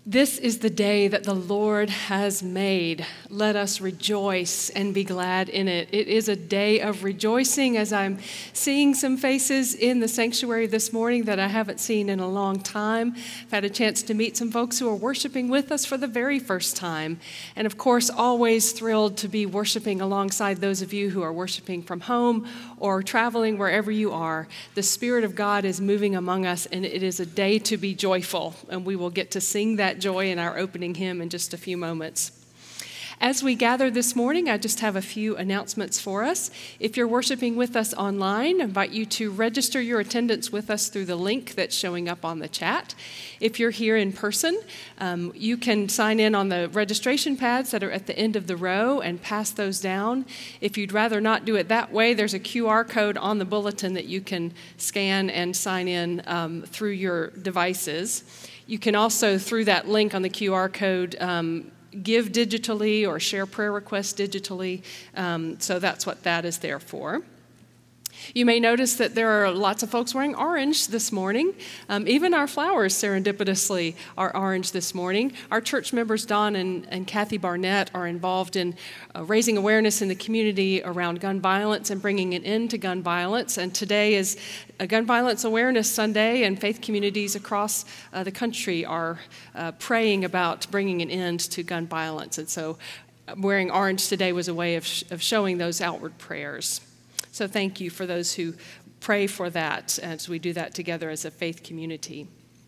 This is the day that the Lord has made. Let us rejoice and be glad in it. It is a day of rejoicing as I'm seeing some faces in the sanctuary this morning that I haven't seen in a long time. I've had a chance to meet some folks who are worshiping with us for the very first time. And of course, always thrilled to be worshiping alongside those of you who are worshiping from home or traveling wherever you are. The Spirit of God is moving among us, and it is a day to be joyful. And we will get to sing that joy in our opening hymn in just a few moments. As we gather this morning, I just have a few announcements for us. If you're worshiping with us online, I invite you to register your attendance with us through the link that's showing up on the chat. If you're here in person, you can sign in on the registration pads that are at the end of the row and pass those down. If you'd rather not do it that way, there's a QR code on the bulletin that you can scan and sign in through your devices. You can also, through that link on the QR code, give digitally or share prayer requests digitally. So that's what that is there for. You may notice that there are lots of folks wearing orange this morning. Even our flowers, serendipitously, are orange this morning. Our church members, Don and Kathy Barnett, are involved in raising awareness in the community around gun violence and bringing an end to gun violence. And today is a Gun Violence Awareness Sunday, and faith communities across the country are praying about bringing an end to gun violence. And so wearing orange today was a way of showing those outward prayers. So thank you for those who pray for that as we do that together as a faith community.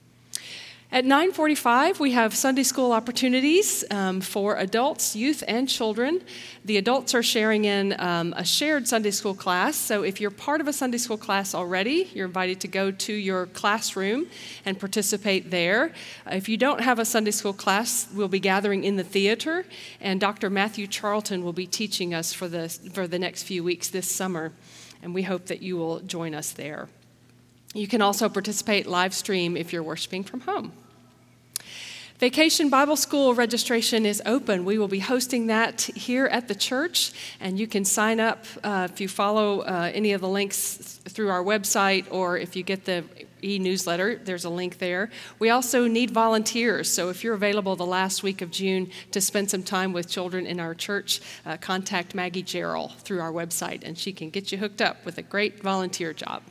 At 9:45, we have Sunday school opportunities for adults, youth, and children. The adults are sharing in a shared Sunday school class. So if you're part of a Sunday school class already, you're invited to go to your classroom and participate there. If you don't have a Sunday school class, we'll be gathering in the theater, and Dr. Matthew Charlton will be teaching us for the next few weeks this summer, and we hope that you will join us there. You can also participate live stream if you're worshiping from home. Vacation Bible School registration is open. We will be hosting that here at the church, and you can sign up if you follow any of the links through our website, or if you get the e-newsletter, there's a link there. We also need volunteers, so if you're available the last week of June to spend some time with children in our church, contact Maggie Jarrell through our website, and she can get you hooked up with a great volunteer job.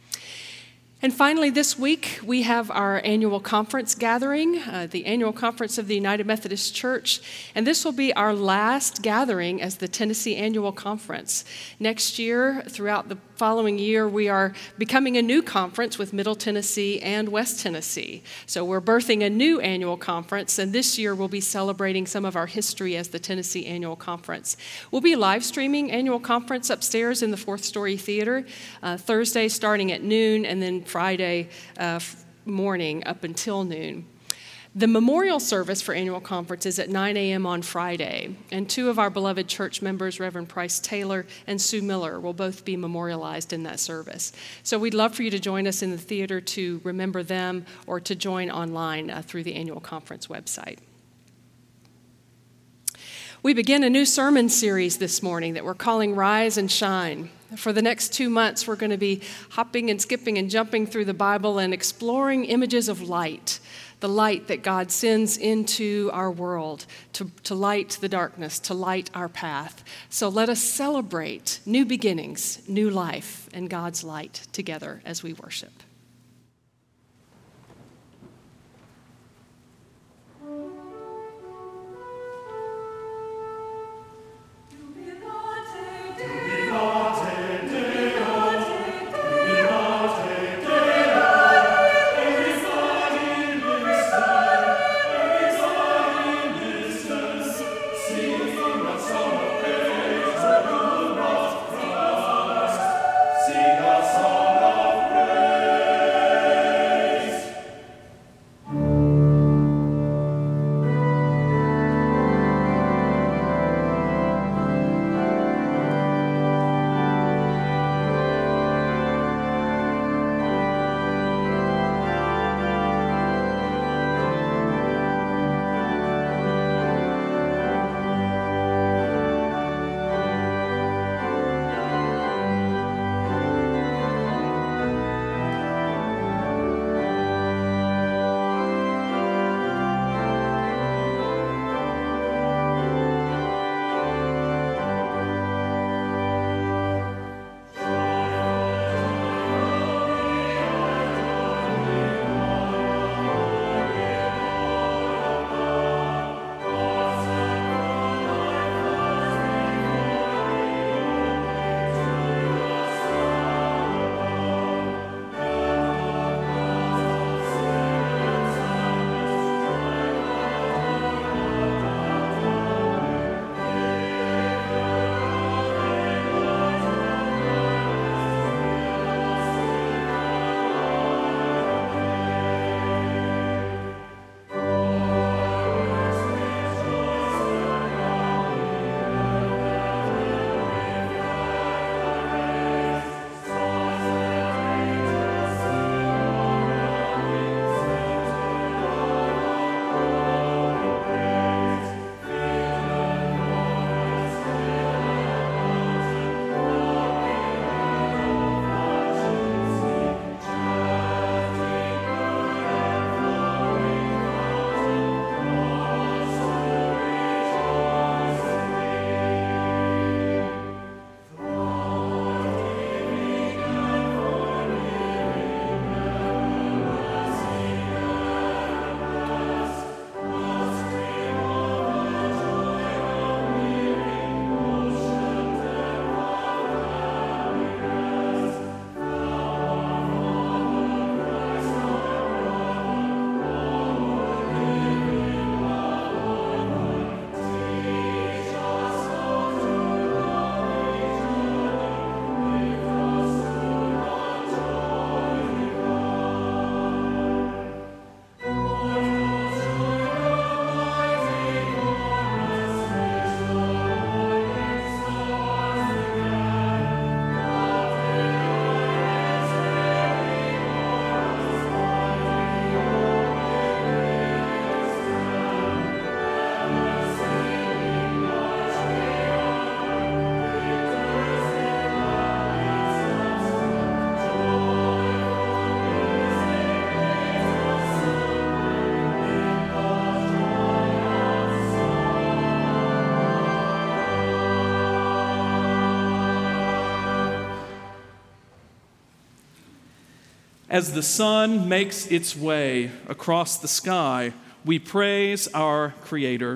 And finally, this week, we have our annual conference gathering, the annual conference of the United Methodist Church, and this will be our last gathering as the Tennessee Annual Conference. Next year, throughout the following year, we are becoming a new conference with Middle Tennessee and West Tennessee. So we're birthing a new annual conference, and this year we'll be celebrating some of our history as the Tennessee Annual Conference. We'll be live streaming annual conference upstairs in the Fourth Story Theater, Thursday starting at noon, and then Friday morning up until noon. The memorial service for annual conference is at 9 a.m. on Friday, and two of our beloved church members, Reverend Price Taylor and Sue Miller, will both be memorialized in that service. So we'd love for you to join us in the theater to remember them or to join online through the annual conference website. We begin a new sermon series this morning that we're calling Rise and Shine. For the next 2 months, we're going to be hopping and skipping and jumping through the Bible and exploring images of light, the light that God sends into our world to light the darkness, to light our path. So let us celebrate new beginnings, new life, and God's light together as we worship. Sing a song of praise. As the sun makes its way across the sky, we praise our Creator.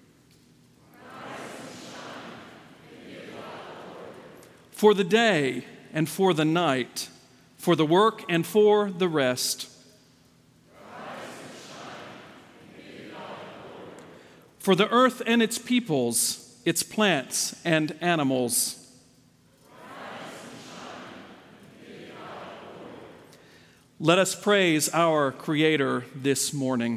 For the day and for the night, for the work and for the rest. For the earth and its peoples, its plants and animals. Let us praise our Creator this morning.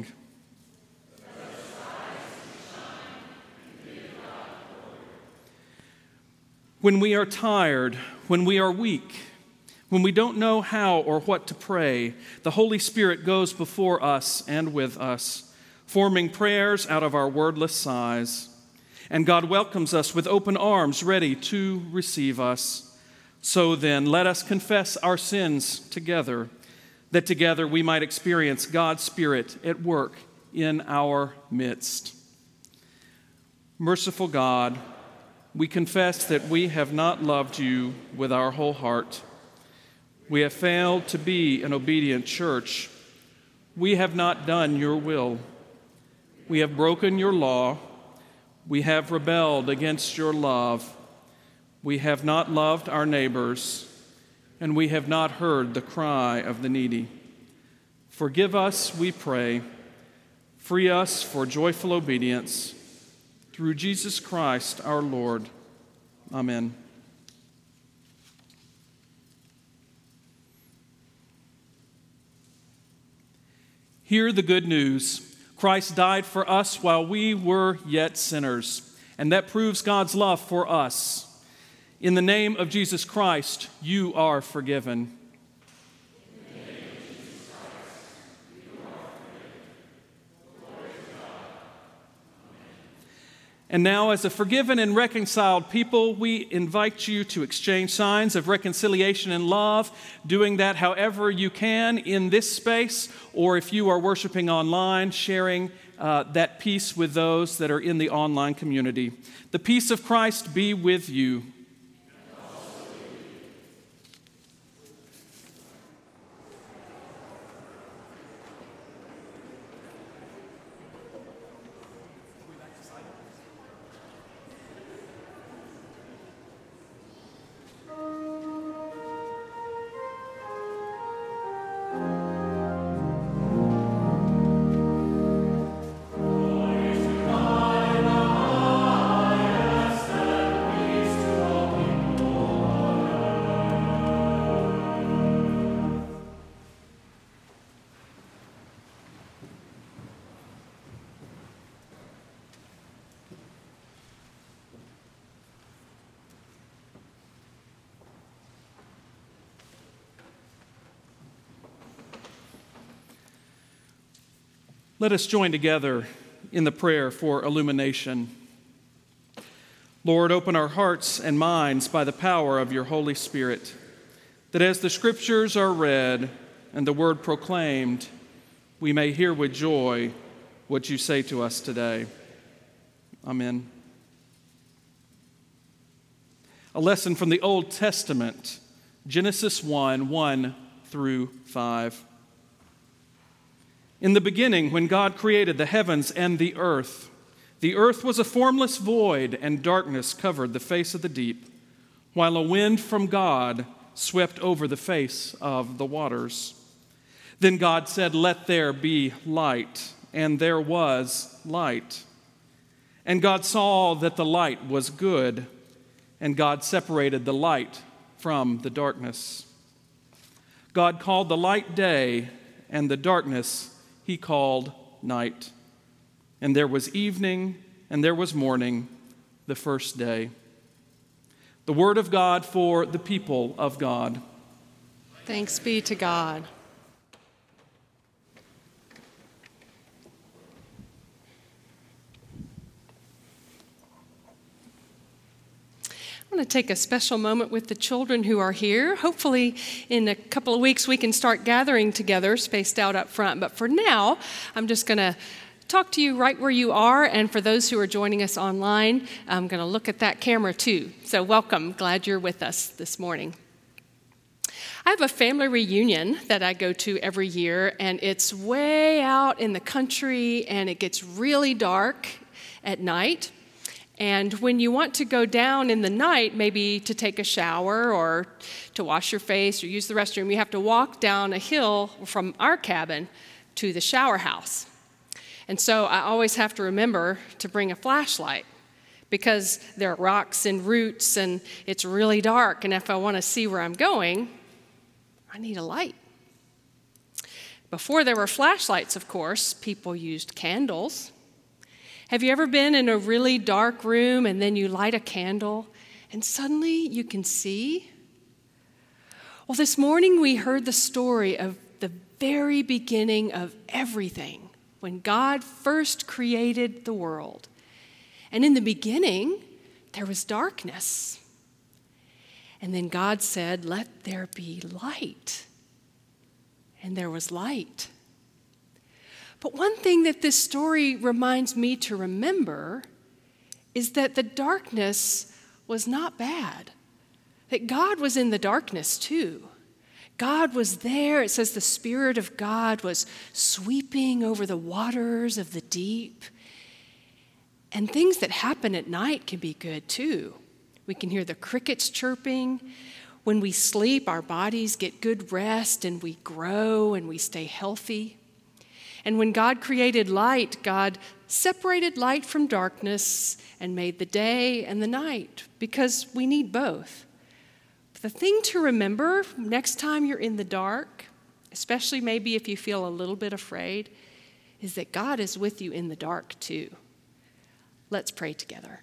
When we are tired, when we are weak, when we don't know how or what to pray, the Holy Spirit goes before us and with us, forming prayers out of our wordless sighs. And God welcomes us with open arms, ready to receive us. So then, let us confess our sins together, that together we might experience God's Spirit at work in our midst. Merciful God, we confess that we have not loved you with our whole heart. We have failed to be an obedient church. We have not done your will. We have broken your law. We have rebelled against your love. We have not loved our neighbors, and we have not heard the cry of the needy. Forgive us, we pray. Free us for joyful obedience. Through Jesus Christ our Lord. Amen. Hear the good news. Christ died for us while we were yet sinners, and that proves God's love for us. In the name of Jesus Christ, you are forgiven. And now, as a forgiven and reconciled people, we invite you to exchange signs of reconciliation and love, doing that however you can in this space, or if you are worshiping online, sharing that peace with those that are in the online community. The peace of Christ be with you. Let us join together in the prayer for illumination. Lord, open our hearts and minds by the power of your Holy Spirit, that as the Scriptures are read and the word proclaimed, we may hear with joy what you say to us today. Amen. A lesson from the Old Testament, Genesis 1 through 5. In the beginning, when God created the heavens and the earth was a formless void, and darkness covered the face of the deep, while a wind from God swept over the face of the waters. Then God said, "Let there be light," and there was light. And God saw that the light was good, and God separated the light from the darkness. God called the light day, and the darkness he called night. And there was evening, and there was morning, the first day. The word of God for the people of God. Thanks be to God. I want to take a special moment with the children who are here. Hopefully, in a couple of weeks, we can start gathering together, spaced out up front. But for now, I'm just going to talk to you right where you are. And for those who are joining us online, I'm going to look at that camera too. So welcome. Glad you're with us this morning. I have a family reunion that I go to every year, and it's way out in the country, and it gets really dark at night. And when you want to go down in the night, maybe to take a shower or to wash your face or use the restroom, you have to walk down a hill from our cabin to the shower house. And so I always have to remember to bring a flashlight because there are rocks and roots and it's really dark. And if I want to see where I'm going, I need a light. Before there were flashlights, of course, people used candles. Have you ever been in a really dark room and then you light a candle and suddenly you can see? Well, this morning we heard the story of the very beginning of everything, when God first created the world. And in the beginning, there was darkness. And then God said, "Let there be light." And there was light. But one thing that this story reminds me to remember is that the darkness was not bad, that God was in the darkness too. God was there. It says the Spirit of God was sweeping over the waters of the deep. And things that happen at night can be good too. We can hear the crickets chirping. When we sleep, our bodies get good rest and we grow and we stay healthy. And when God created light, God separated light from darkness and made the day and the night because we need both. But the thing to remember next time you're in the dark, especially maybe if you feel a little bit afraid, is that God is with you in the dark too. Let's pray together.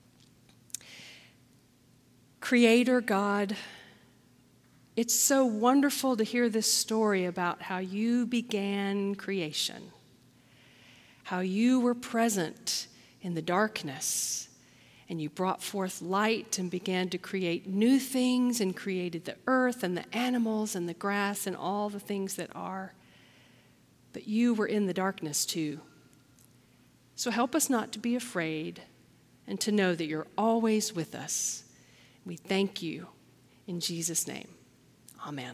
Creator God, it's so wonderful to hear this story about how you began creation, how you were present in the darkness, and you brought forth light and began to create new things and created the earth and the animals and the grass and all the things that are. But you were in the darkness too. So help us not to be afraid and to know that you're always with us. We thank you in Jesus' name. Amen.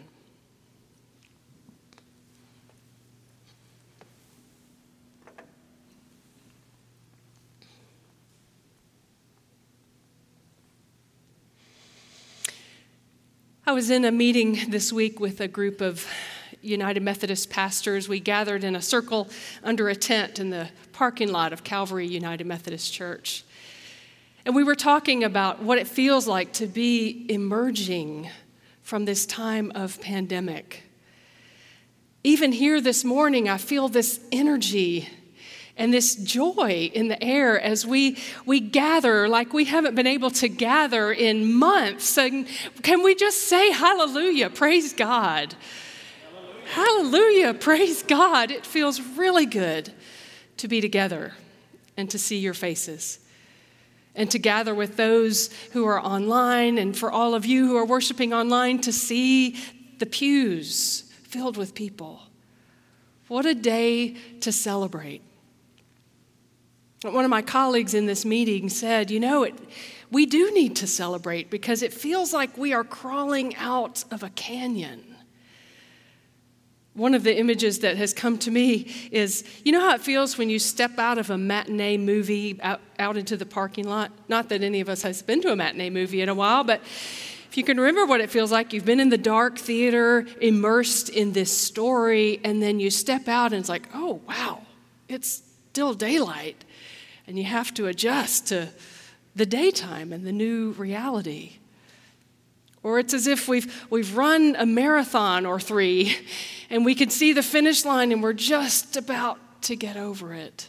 I was in a meeting this week with a group of United Methodist pastors. We gathered in a circle under a tent in the parking lot of Calvary United Methodist Church. And we were talking about what it feels like to be emerging from this time of pandemic. Even here this morning, I feel this energy and this joy in the air as we gather like we haven't been able to gather in months. And can we just say hallelujah, praise God. Hallelujah, praise God. It feels really good to be together and to see your faces and to gather with those who are online, and for all of you who are worshiping online to see the pews filled with people. What a day to celebrate. One of my colleagues in this meeting said, we do need to celebrate because it feels like we are crawling out of a canyon. One of the images that has come to me is, you know how it feels when you step out of a matinee movie out into the parking lot? Not that any of us has been to a matinee movie in a while, but if you can remember what it feels like, you've been in the dark theater, immersed in this story, and then you step out and it's like, oh, wow, it's still daylight. And you have to adjust to the daytime and the new reality. Or it's as if we've run a marathon or 3 and we can see the finish line and we're just about to get over it.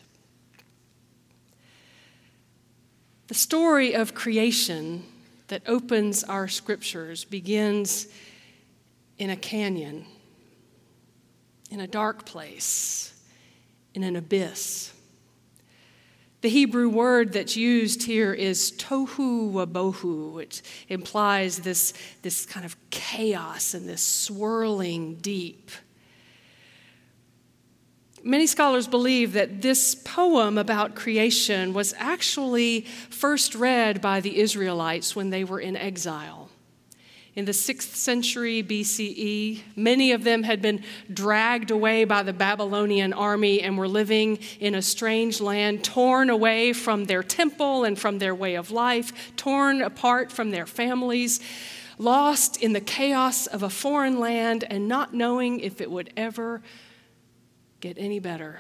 The story of creation that opens our scriptures begins in a canyon, in a dark place, in an abyss. The Hebrew word that's used here is tohu wabohu, which implies this kind of chaos and this swirling deep. Many scholars believe that this poem about creation was actually first read by the Israelites when they were in exile. in the 6th century BCE. Many of them had been dragged away by the Babylonian army and were living in a strange land, torn away from their temple and from their way of life, torn apart from their families, lost in the chaos of a foreign land and not knowing if it would ever get any better.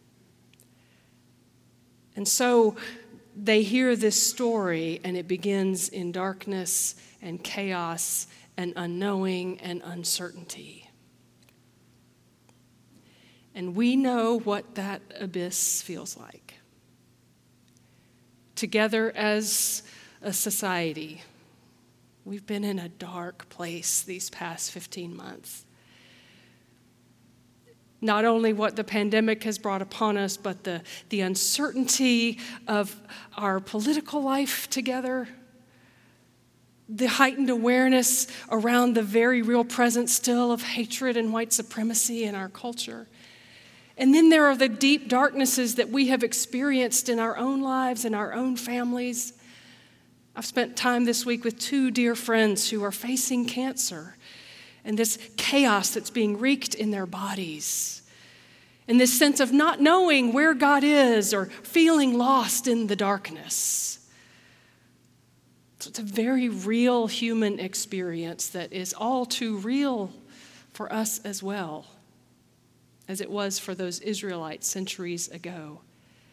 And so they hear this story, and it begins in darkness and chaos and unknowing and uncertainty. And we know what that abyss feels like. Together as a society, we've been in a dark place these past 15 months. Not only what the pandemic has brought upon us, but the uncertainty of our political life together, the heightened awareness around the very real presence still of hatred and white supremacy in our culture. And then there are the deep darknesses that we have experienced in our own lives and our own families. I've spent time this week with 2 dear friends who are facing cancer and this chaos that's being wreaked in their bodies, and this sense of not knowing where God is or feeling lost in the darkness. So it's a very real human experience that is all too real for us as well, as it was for those Israelites centuries ago.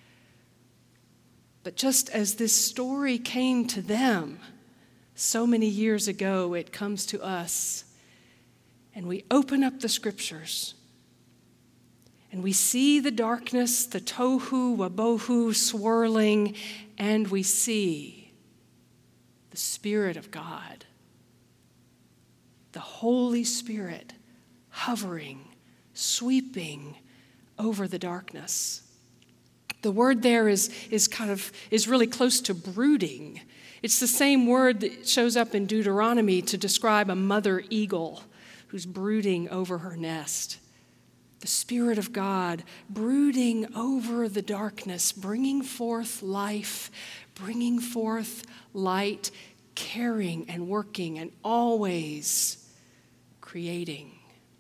But just as this story came to them so many years ago, it comes to us. And we open up the scriptures and we see the darkness, the tohu wabohu swirling, and we see the Spirit of God, the Holy Spirit hovering, sweeping over the darkness. The word there is really close to brooding. It's the same word that shows up in Deuteronomy to describe a mother eagle who's brooding over her nest. The Spirit of God brooding over the darkness, bringing forth life, bringing forth light, caring and working and always creating.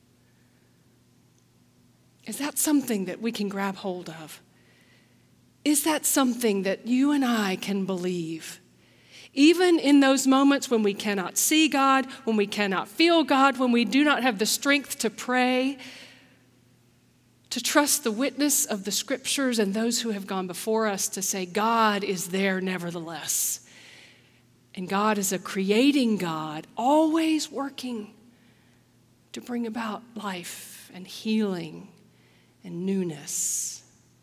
Is that something that we can grab hold of? Is that something that you and I can believe? Even in those moments when we cannot see God, when we cannot feel God, when we do not have the strength to pray, to trust the witness of the scriptures and those who have gone before us to say, God is there nevertheless. And God is a creating God, always working to bring about life and healing and newness.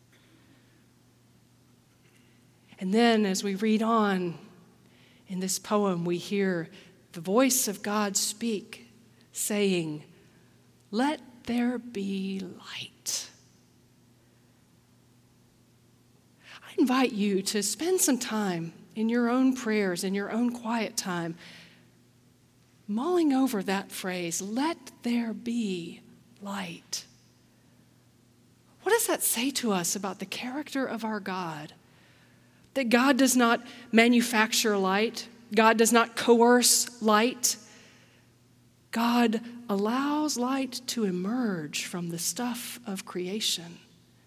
And then as we read on in this poem, we hear the voice of God speak, saying, "Let there be light." I invite you to spend some time in your own prayers, in your own quiet time, mulling over that phrase, "Let there be light." What does that say to us about the character of our God? That God does not manufacture light. God does not coerce light. God allows light to emerge from the stuff of creation.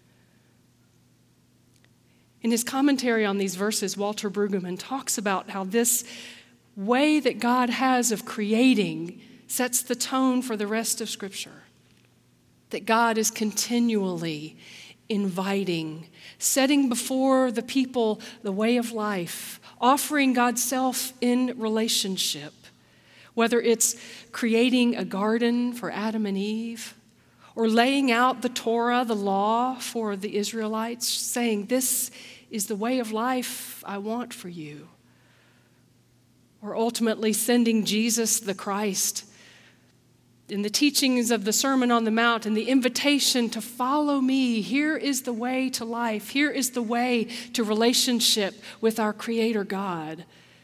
In his commentary on these verses, Walter Brueggemann talks about how this way that God has of creating sets the tone for the rest of Scripture. That God is continually inviting, setting before the people the way of life, offering God's self in relationship, whether it's creating a garden for Adam and Eve, or laying out the Torah, the law for the Israelites, saying, "This is the way of life I want for you," or ultimately sending Jesus the Christ in the teachings of the Sermon on the Mount and the invitation to follow me. Here is the way to life. Here is the way to relationship with our Creator God.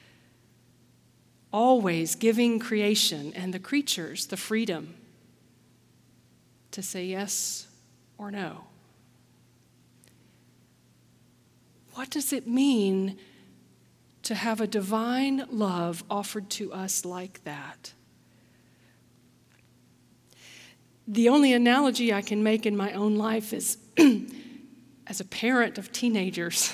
Always giving creation and the creatures the freedom to say yes or no. What does it mean to have a divine love offered to us like that? The only analogy I can make in my own life is as a parent of teenagers.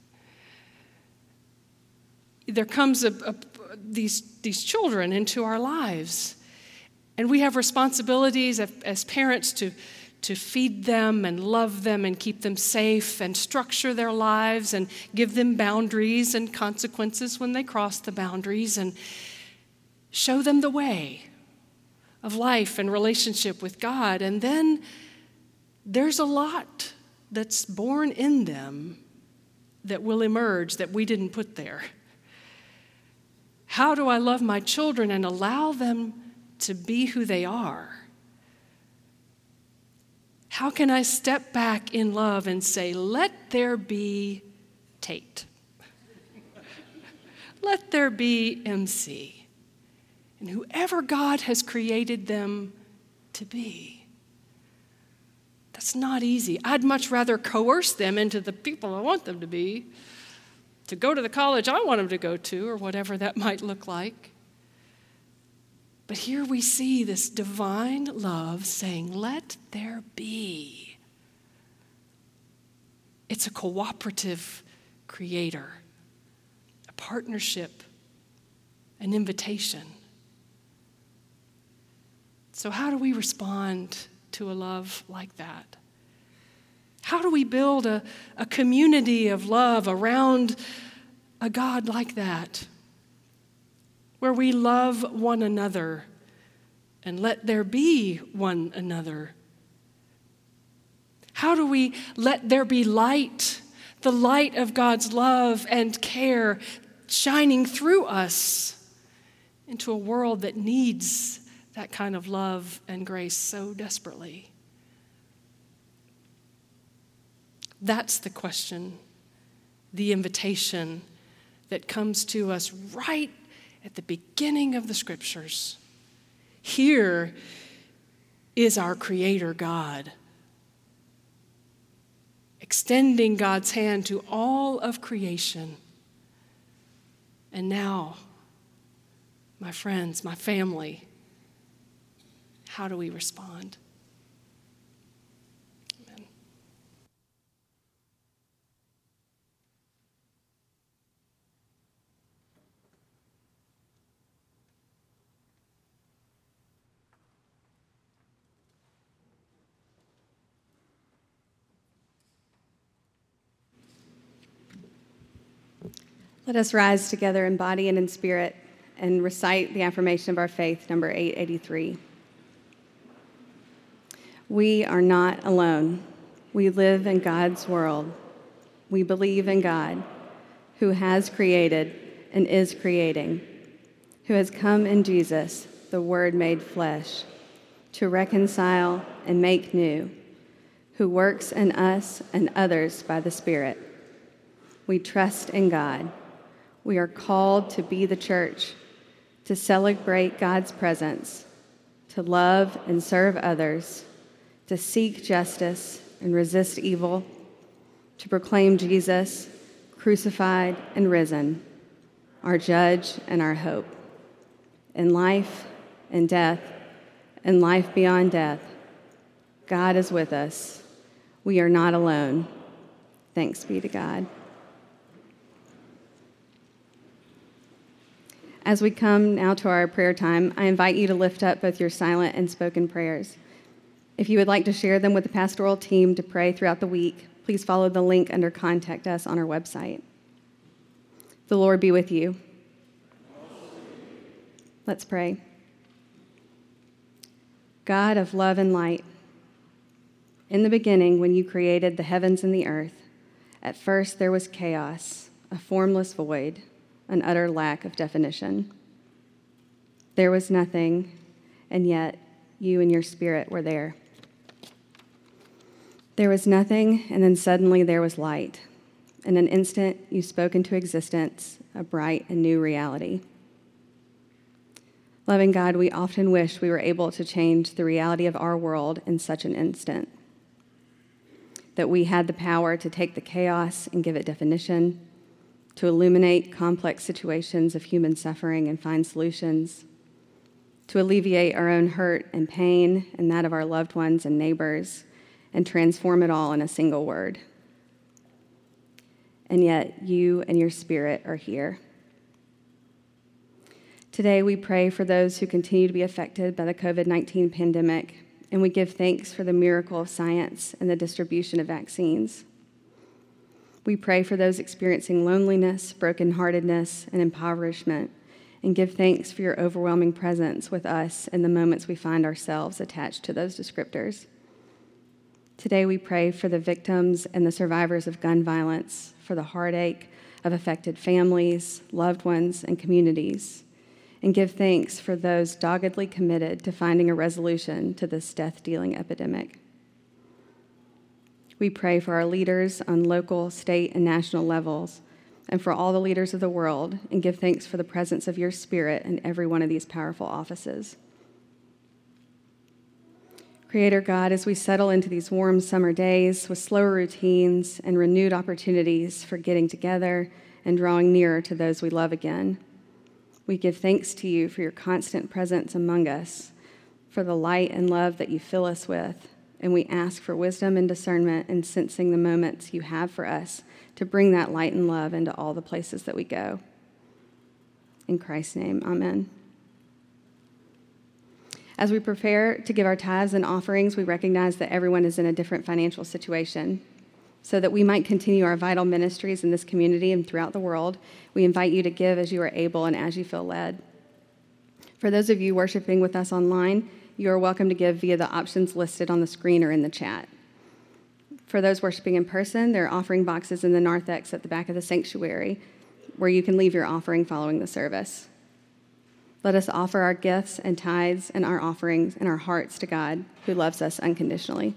There comes these children into our lives, and we have responsibilities as parents to feed them and love them and keep them safe and structure their lives and give them boundaries and consequences when they cross the boundaries and show them the way of life and relationship with God. And then there's a lot that's born in them that will emerge that we didn't put there. How do I love my children and allow them to be who they are? How can I step back in love and say, let there be Tate. Let there be MC. And whoever God has created them to be. That's not easy. I'd much rather coerce them into the people I want them to be, to go to the college I want them to go to, or whatever that might look like. But here we see this divine love saying, let there be. It's a cooperative creator, a partnership, an invitation. So how do we respond to a love like that? How do we build a community of love around a God like that, where we love one another and let there be one another? How do we let there be light, the light of God's love and care shining through us into a world that needs that kind of love and grace so desperately? That's the question, the invitation that comes to us right at the beginning of the Scriptures. Here is our Creator God, extending God's hand to all of creation. And now, my friends, my family, how do we respond? Amen. Let us rise together in body and in spirit and recite the affirmation of our faith, number 883. We are not alone. We live in God's world. We believe in God, who has created and is creating, who has come in Jesus, the Word made flesh, to reconcile and make new, who works in us and others by the Spirit. We trust in God. We are called to be the church, to celebrate God's presence, to love and serve others, to seek justice and resist evil, to proclaim Jesus, crucified and risen, our judge and our hope. In life and death and life beyond death, God is with us. We are not alone. Thanks be to God. As we come now to our prayer time, I invite you to lift up both your silent and spoken prayers. If you would like to share them with the pastoral team to pray throughout the week, please follow the link under Contact Us on our website. The Lord be with you. Let's pray. God of love and light, in the beginning, when you created the heavens and the earth, at first there was chaos, a formless void, an utter lack of definition. There was nothing, and yet you and your Spirit were there. There was nothing, and then suddenly there was light. In an instant, you spoke into existence a bright and new reality. Loving God, we often wish we were able to change the reality of our world in such an instant, that we had the power to take the chaos and give it definition, to illuminate complex situations of human suffering and find solutions, to alleviate our own hurt and pain and that of our loved ones and neighbors, and transform it all in a single word. And yet, you and your Spirit are here. Today, we pray for those who continue to be affected by the COVID-19 pandemic, and we give thanks for the miracle of science and the distribution of vaccines. We pray for those experiencing loneliness, brokenheartedness, and impoverishment, and give thanks for your overwhelming presence with us in the moments we find ourselves attached to those descriptors. Today, we pray for the victims and the survivors of gun violence, for the heartache of affected families, loved ones, and communities, and give thanks for those doggedly committed to finding a resolution to this death-dealing epidemic. We pray for our leaders on local, state, and national levels, and for all the leaders of the world, and give thanks for the presence of your Spirit in every one of these powerful offices. Creator God, as we settle into these warm summer days with slower routines and renewed opportunities for getting together and drawing nearer to those we love again, we give thanks to you for your constant presence among us, for the light and love that you fill us with, and we ask for wisdom and discernment in sensing the moments you have for us to bring that light and love into all the places that we go. In Christ's name, amen. As we prepare to give our tithes and offerings, we recognize that everyone is in a different financial situation. So that we might continue our vital ministries in this community and throughout the world, we invite you to give as you are able and as you feel led. For those of you worshiping with us online, you are welcome to give via the options listed on the screen or in the chat. For those worshiping in person, there are offering boxes in the narthex at the back of the sanctuary where you can leave your offering following the service. Let us offer our gifts and tithes and our offerings and our hearts to God, who loves us unconditionally.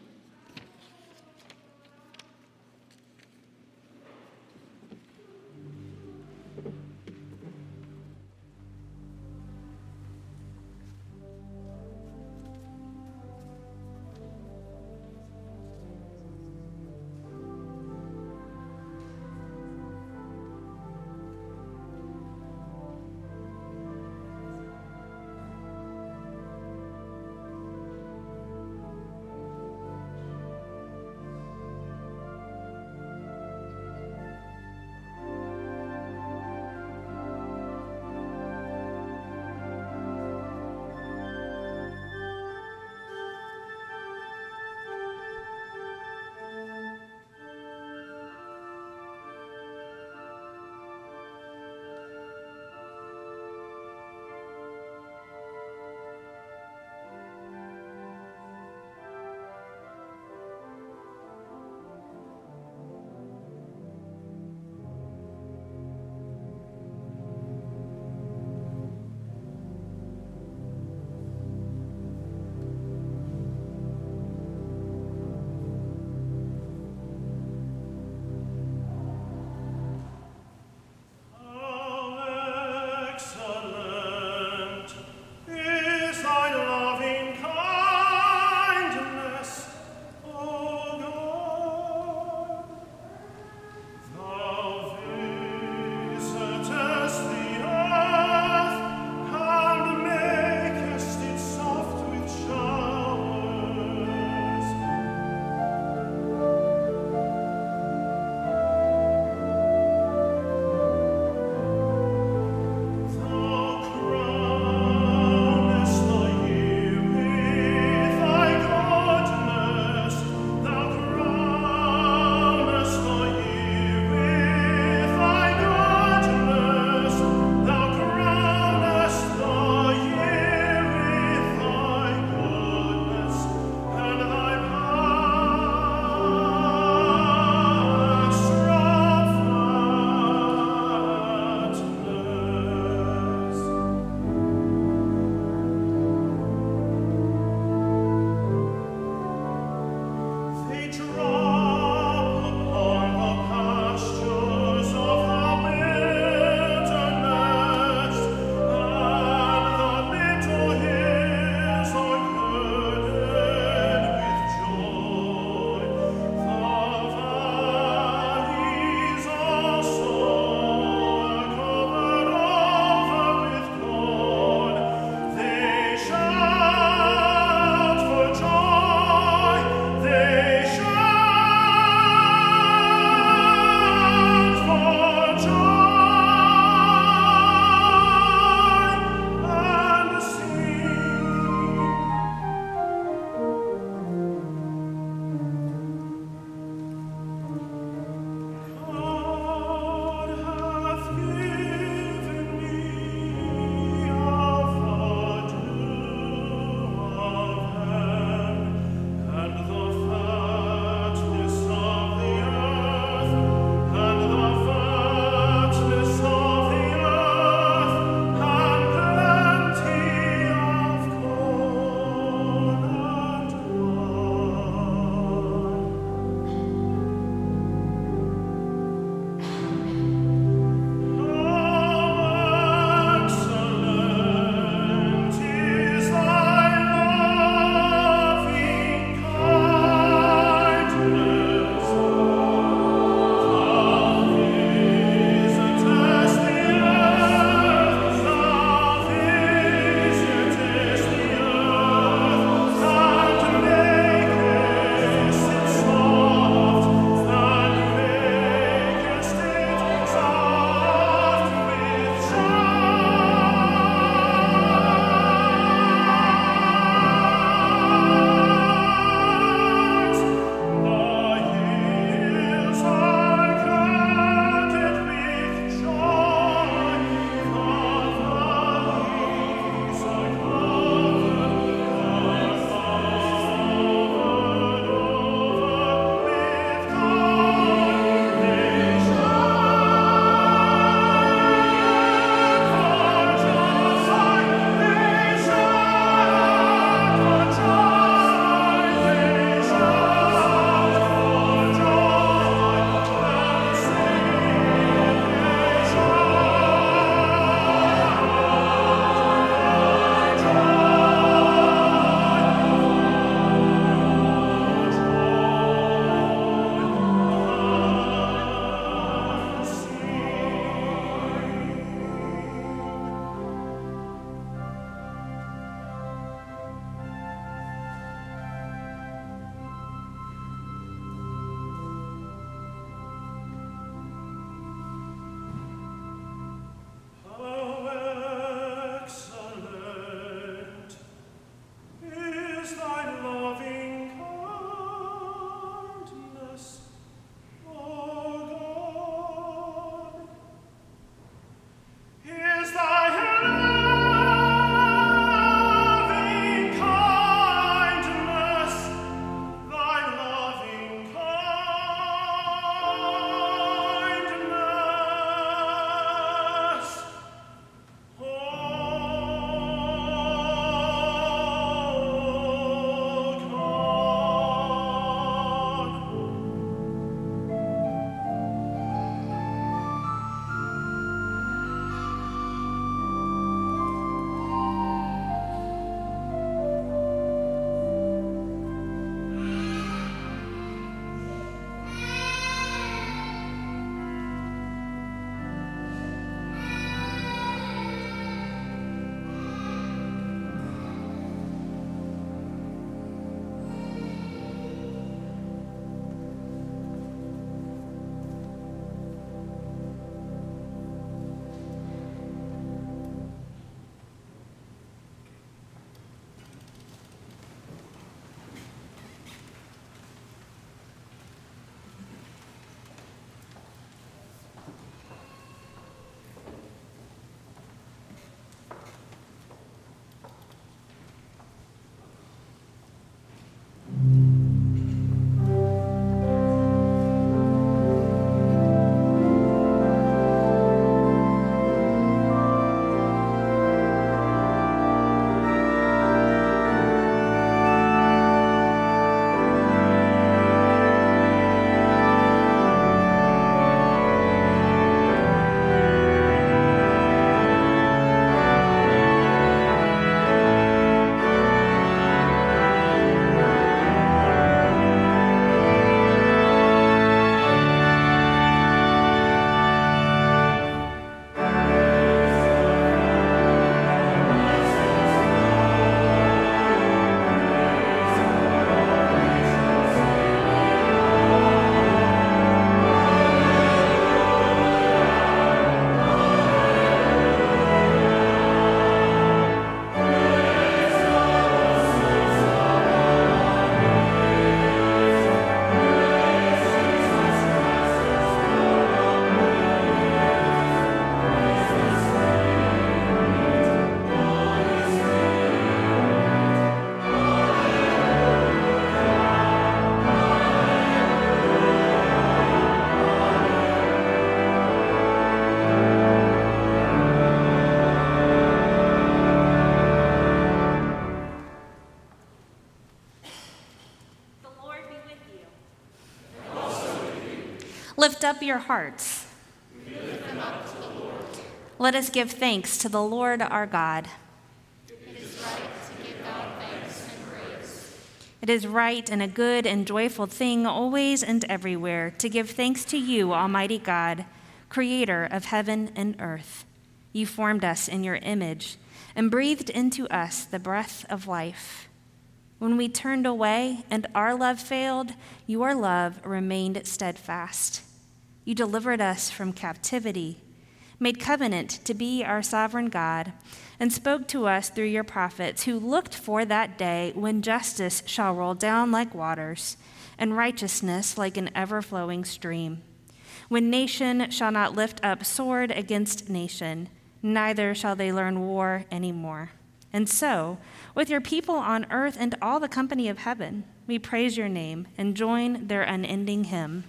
Lift up your hearts. We lift them up to the Lord. Let us give thanks to the Lord our God. It is right to give God thanks and praise. It is right and a good and joyful thing always and everywhere to give thanks to you, Almighty God, creator of heaven and earth. You formed us in your image and breathed into us the breath of life. When we turned away and our love failed, your love remained steadfast. You delivered us from captivity, made covenant to be our sovereign God, and spoke to us through your prophets who looked for that day when justice shall roll down like waters and righteousness like an ever-flowing stream. When nation shall not lift up sword against nation, neither shall they learn war anymore. And so, with your people on earth and all the company of heaven, we praise your name and join their unending hymn.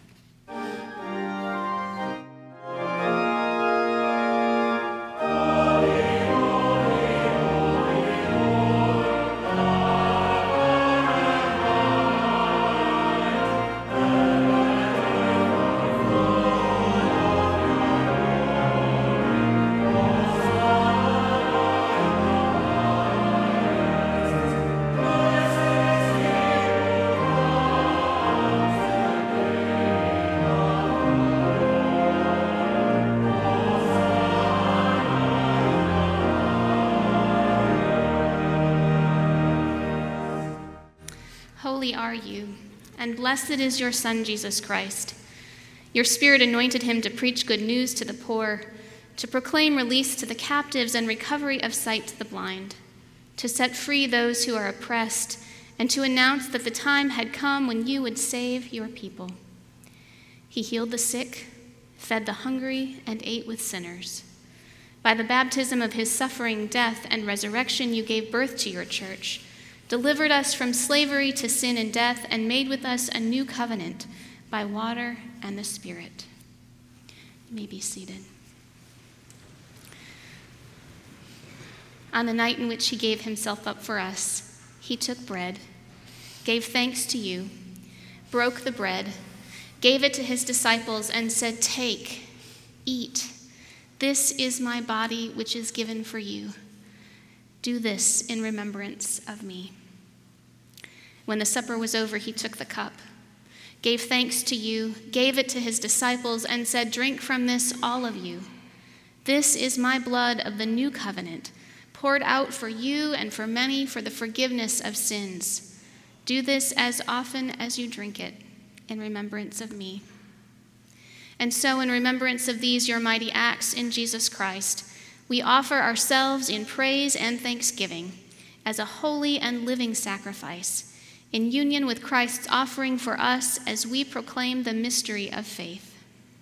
Holy are you, and blessed is your Son, Jesus Christ. Your Spirit anointed him to preach good news to the poor, to proclaim release to the captives and recovery of sight to the blind, to set free those who are oppressed, and to announce that the time had come when you would save your people. He healed the sick, fed the hungry, and ate with sinners. By the baptism of his suffering, death, and resurrection, you gave birth to your church, delivered us from slavery to sin and death, and made with us a new covenant by water and the Spirit. You may be seated. On the night in which he gave himself up for us, he took bread, gave thanks to you, broke the bread, gave it to his disciples, and said, "Take, eat. This is my body, which is given for you. Do this in remembrance of me." When the supper was over, he took the cup, gave thanks to you, gave it to his disciples, and said, "Drink from this, all of you. This is my blood of the new covenant, poured out for you and for many for the forgiveness of sins. Do this as often as you drink it in remembrance of me." And so, in remembrance of these your mighty acts in Jesus Christ, we offer ourselves in praise and thanksgiving as a holy and living sacrifice, in union with Christ's offering for us as we proclaim the mystery of faith.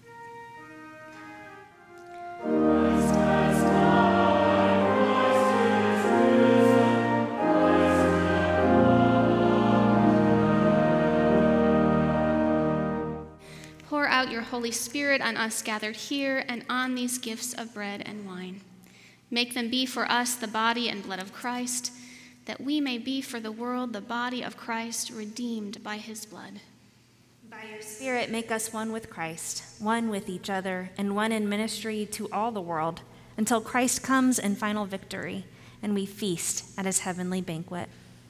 Pour out your Holy Spirit on us gathered here and on these gifts of bread and wine. Make them be for us the body and blood of Christ, that we may be for the world the body of Christ, redeemed by his blood. By your Spirit, make us one with Christ, one with each other, and one in ministry to all the world, until Christ comes in final victory, and we feast at his heavenly banquet.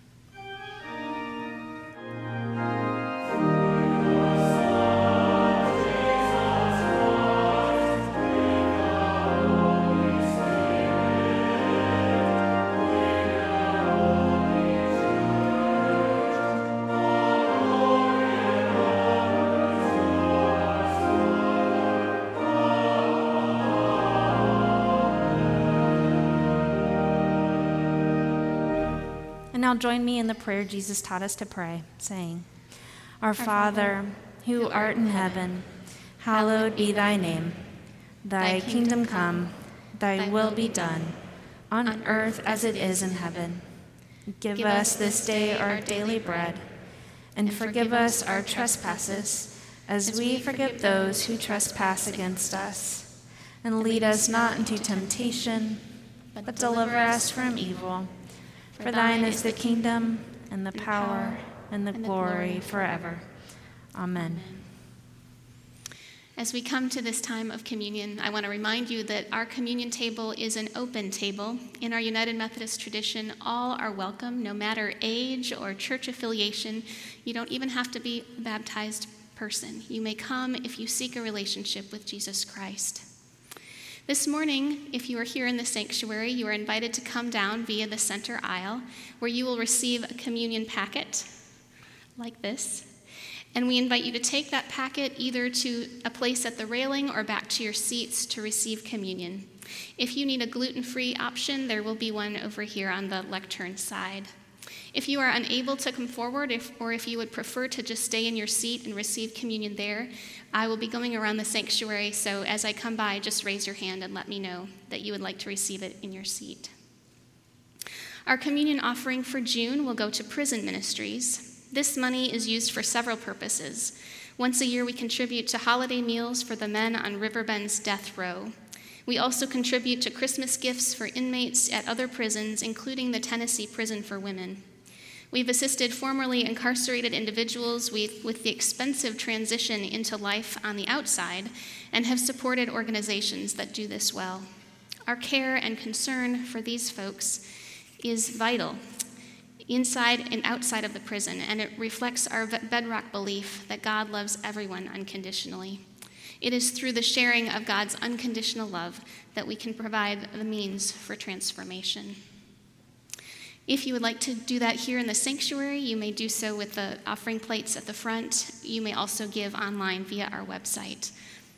And now join me in the prayer Jesus taught us to pray, saying, Our Father, who art in heaven, hallowed be thy name. Thy kingdom come, thy will be done, on earth as it is in heaven. Give us this day our daily bread, and forgive us our trespasses, as we forgive those who trespass against us. And lead us not into temptation, but deliver us from evil. For thine is the kingdom, and the power, and the glory forever. Amen. As we come to this time of communion, I want to remind you that our communion table is an open table. In our United Methodist tradition, all are welcome, no matter age or church affiliation. You don't even have to be a baptized person. You may come if you seek a relationship with Jesus Christ. This morning, if you are here in the sanctuary, you are invited to come down via the center aisle, where you will receive a communion packet like this. And we invite you to take that packet either to a place at the railing or back to your seats to receive communion. If you need a gluten-free option, there will be one over here on the lectern side. If you are unable to come forward, or if you would prefer to just stay in your seat and receive communion there, I will be going around the sanctuary, so as I come by, just raise your hand and let me know that you would like to receive it in your seat. Our communion offering for June will go to prison ministries. This money is used for several purposes. Once a year, we contribute to holiday meals for the men on Riverbend's death row. We also contribute to Christmas gifts for inmates at other prisons, including the Tennessee Prison for Women. We've assisted formerly incarcerated individuals with the expensive transition into life on the outside and have supported organizations that do this well. Our care and concern for these folks is vital, inside and outside of the prison, and it reflects our bedrock belief that God loves everyone unconditionally. It is through the sharing of God's unconditional love that we can provide the means for transformation. If you would like to do that here in the sanctuary, you may do so with the offering plates at the front. You may also give online via our website.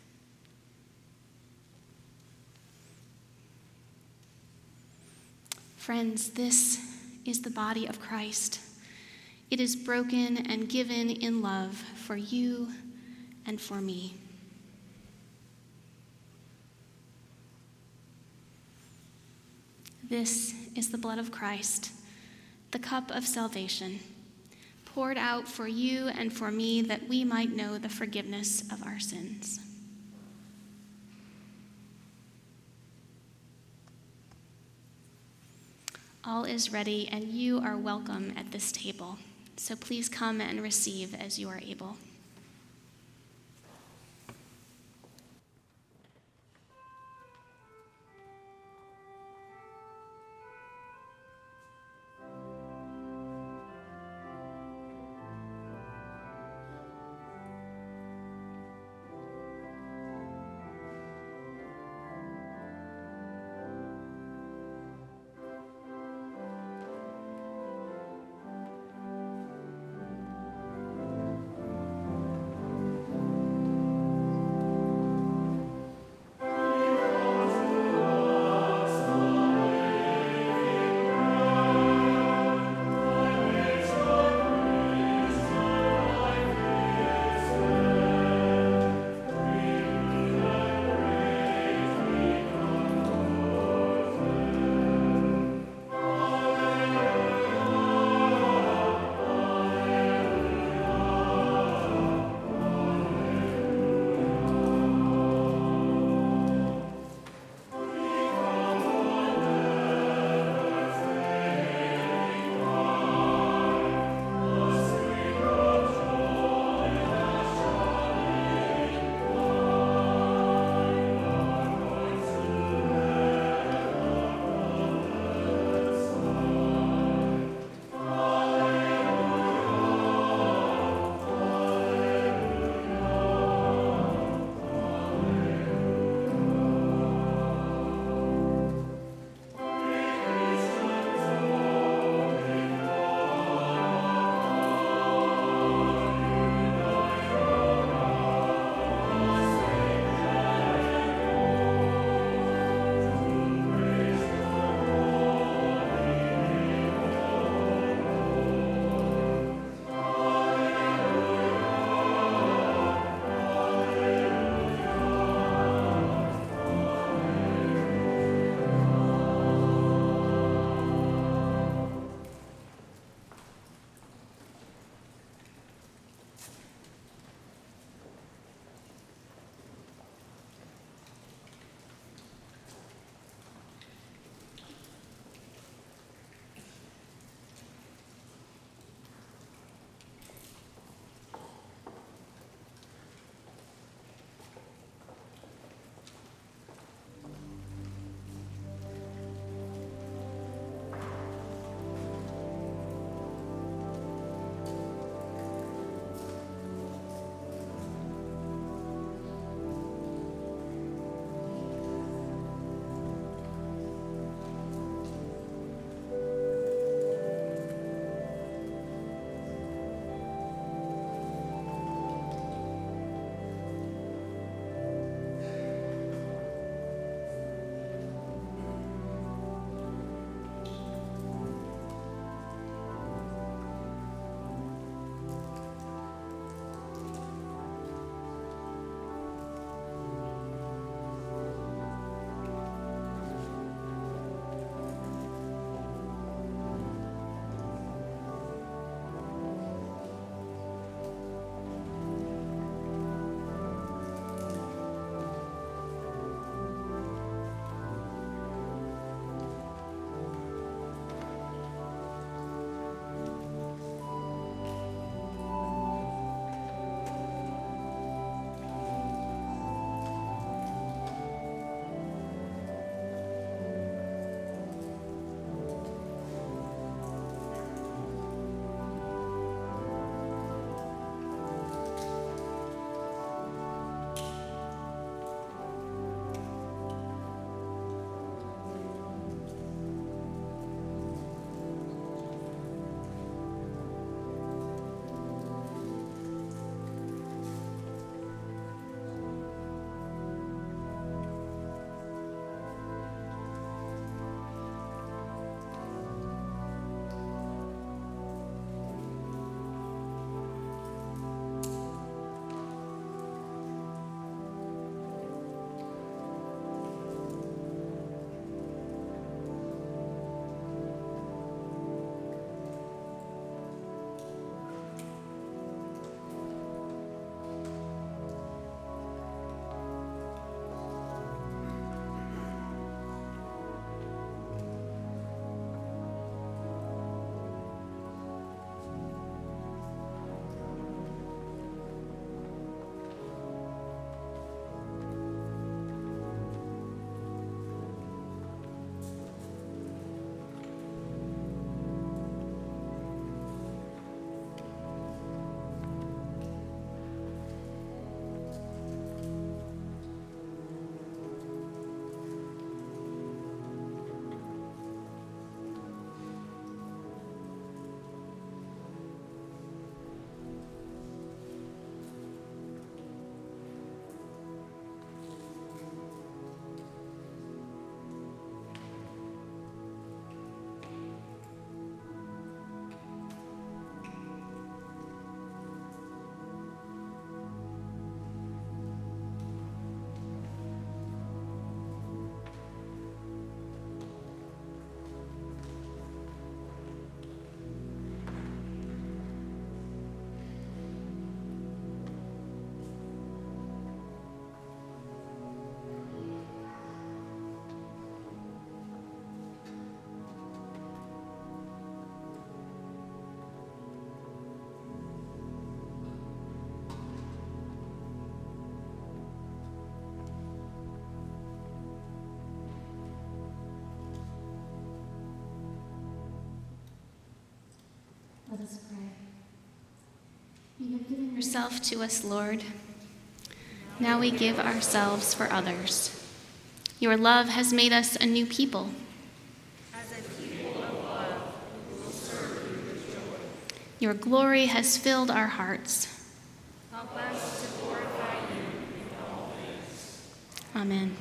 Friends, this is the body of Christ. It is broken and given in love for you and for me. This is the blood of Christ, the cup of salvation, poured out for you and for me that we might know the forgiveness of our sins. All is ready, and you are welcome at this table. So please come and receive as you are able. yourself to us, Lord. Now we give ourselves for others. Your love has made us a new people. As a people of love, we will serve you with joy. Your glory has filled our hearts. Help us to glorify you in all things. Amen.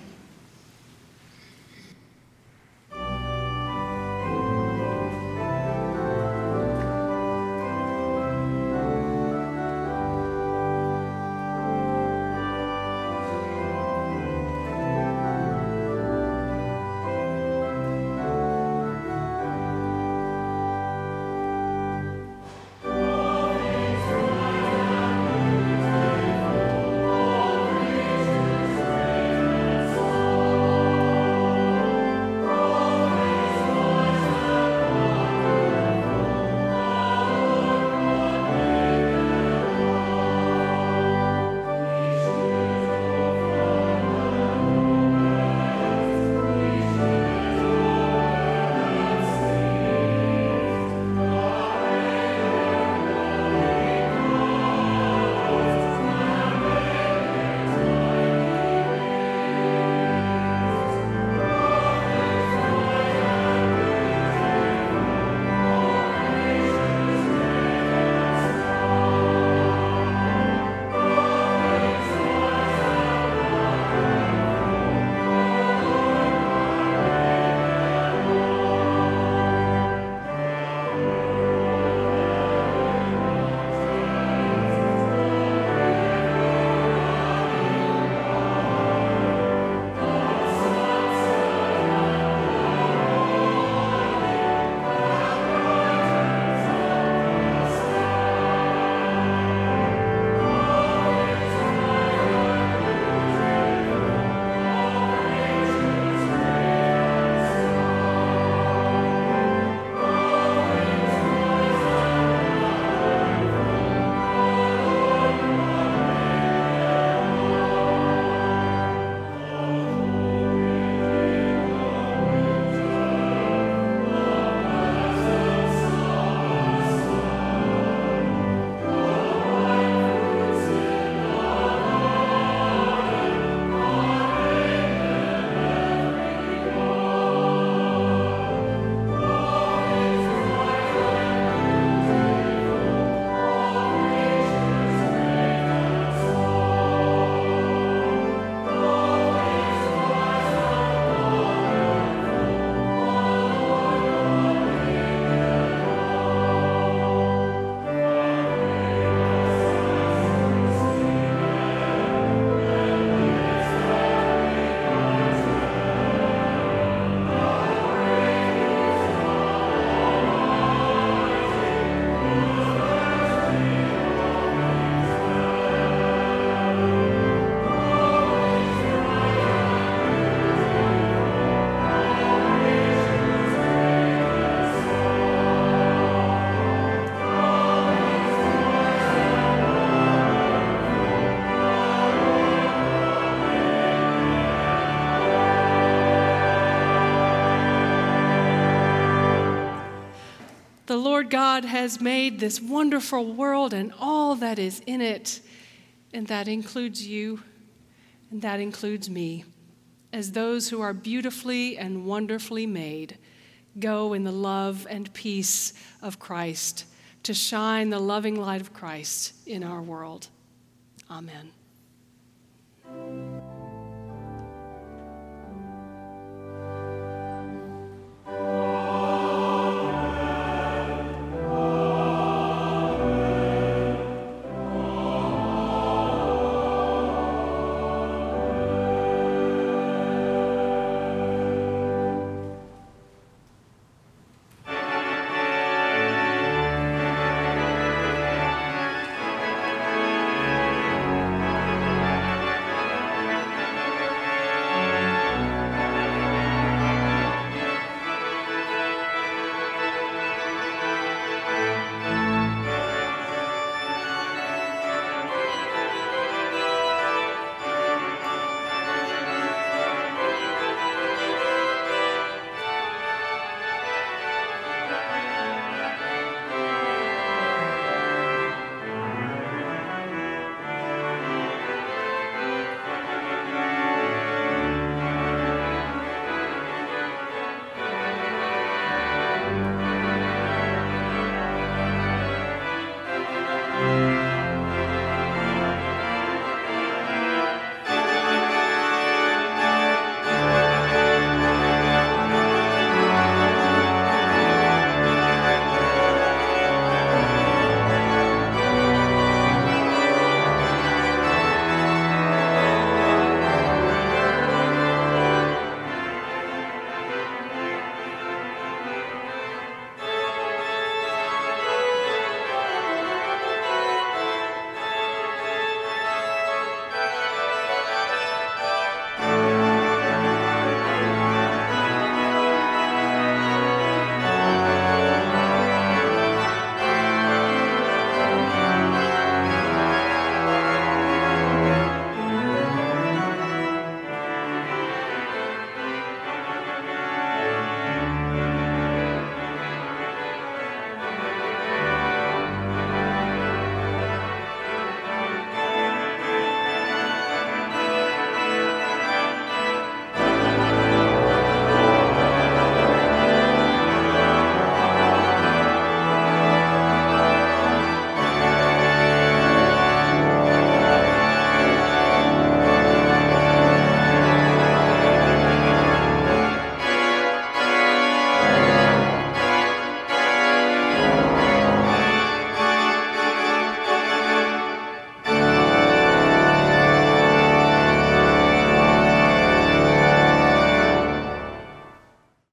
The Lord God has made this wonderful world and all that is in it, and that includes you, and that includes me, as those who are beautifully and wonderfully made, go in the love and peace of Christ to shine the loving light of Christ in our world. Amen.